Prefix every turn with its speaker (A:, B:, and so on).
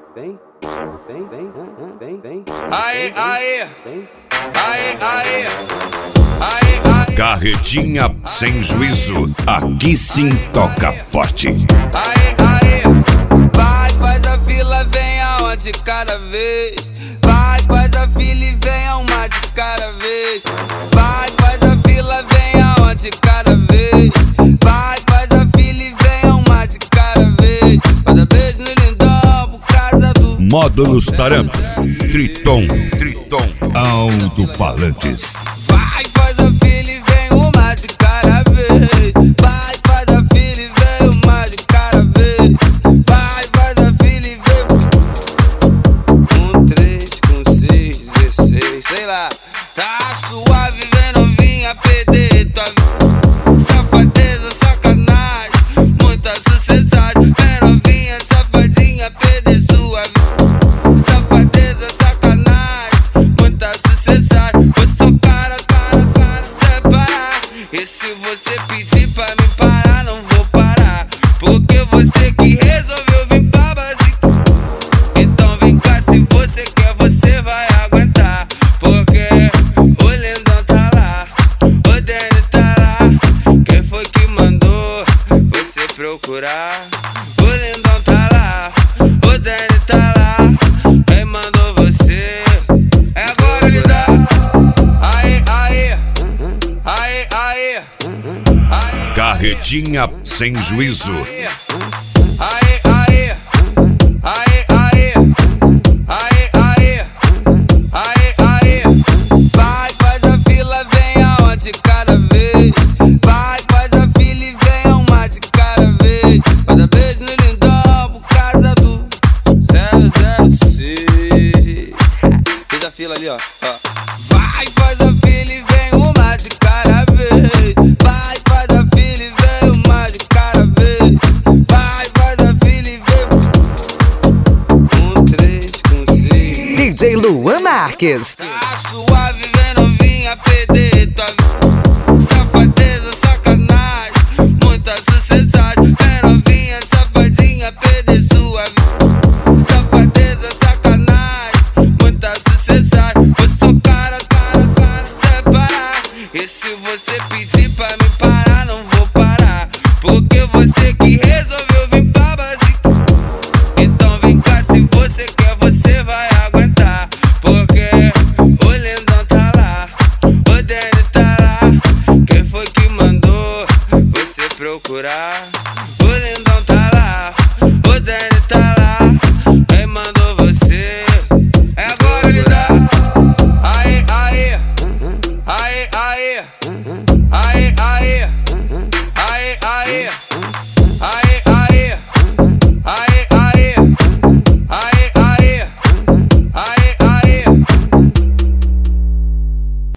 A: Aê, aê, aê, aê, aê, aê.
B: Carretinha sem juízo, aqui sim toca forte.
A: Aê, aê, vai, faz a fila, vem aonde cada vez. Vai, faz a fila e vem a uma de cada vez. Vai, faz a fila, vem aonde cada vez. Vai, faz a fila e vem a uma de cada vez. Cada beijo no lindão por causa do
B: Módulos Tarampes, Triton, alto-falantes.
A: vai, faz a fila e vem uma de cada vez. Vai, faz a fila e vem uma de cada vez. Vai, faz a fila e vem 1, 3, com 6, 16, sei lá. Tá suave, vem novinha, perder tua vida. Safadeza, sacanagem, muita sucessagem. Vem novinha, safadinha, perder sua vida. Safadeza, sacanagem, muita sucessagem. Vou socar a cara, separar. E se você pedir pra me parar, não vou parar. Porque você que resolveu vir pra base. Então vem cá, se você quer, você vai aguentar. Porque o lindão tá lá, o Danny tá lá. Quem foi que mandou você procurar? O lindão tá lá, o Danny tá lá. Quem mandou você? É agora, lindão. Aê, aê, aê, aê, aê.
B: Carretinha sem juízo,
A: Aê, aê, aê, aê, aê, aê, aê, aê. Vai, faz a fila, vem aonde cada vez. Vai, faz a fila e vem uma de cada vez. Cada beijo no lindão por causa do 006. Fez a fila ali, ó. Vai, faz a fila e vem uma de cada vez. Vai, faz a fila e vem uma de cada vez. Vai, faz a fila e vem 1, 3, com 6.
C: DJ Luan Marques.
A: Tá suave.